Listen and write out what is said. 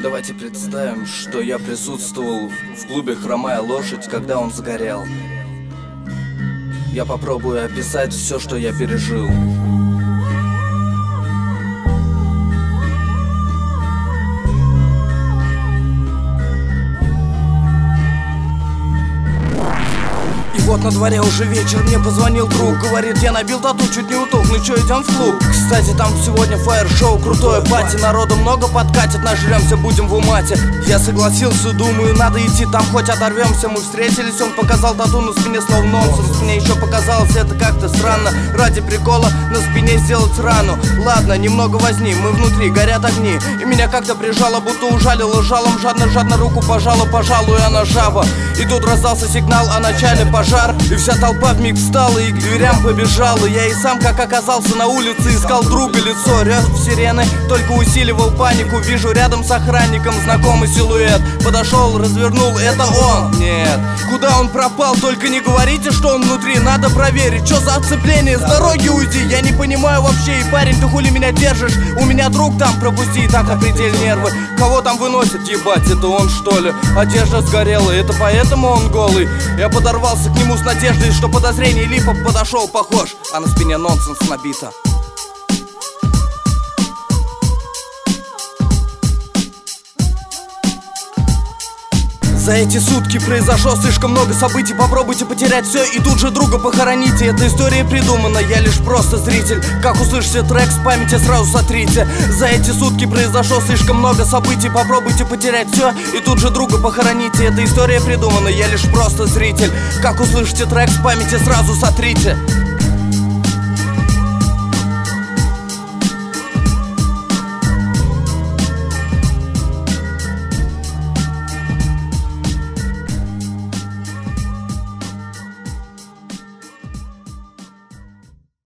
Давайте представим, что я присутствовал в клубе «Хромая лошадь», когда он сгорел. Я попробую описать все, что я пережил. И вот на дворе уже вечер, мне позвонил друг. Говорит, я набил тату, чуть не уток. Ну чё, идем в клуб? Кстати, там сегодня фаер-шоу, крутое пати. Народу много подкатит, нажрёмся, будем в умате. Я согласился, думаю, надо идти, там хоть оторвемся. Мы встретились, он показал тату на спине, словно нонсенс. Мне еще показалось это как-то странно. Ради прикола на спине сделать рану. Ладно, немного возни, мы внутри, горят огни. И меня как-то прижало, будто ужалило жалом. Жадно руку пожала, пожалуй, она жаба. И тут раздался сигнал о начале пожар. И вся толпа вмиг встала и к дверям побежала. Я и сам, как оказался на улице, искал друга, лицо. Рёв сирены только усиливал панику. Вижу рядом с охранником знакомый силуэт. Подошел, развернул, это он. Нет, куда он пропал? Только не говорите, что он внутри. Надо проверить, что за отцепление. С дороги уйди, я не понимаю вообще. И парень, ты хули меня держишь? У меня друг там, пропусти, и так на пределе нервы. Кого там выносит? Ебать, это он что ли? Одежда сгорела, это поэтому он голый. Я подорвался к нему с надеждой, что подозрение липа, подошел похож, а на спине нонсенс набито. За эти сутки произошло слишком много событий. Попробуйте потерять все и тут же друга похороните. Эта история придумана, я лишь просто зритель. Как услышите трек, с памяти сразу сотрите. За эти сутки произошло слишком много событий. Попробуйте потерять все и тут же друга похороните. Эта история придумана, я лишь просто зритель. Как услышите трек, с памяти сразу сотрите.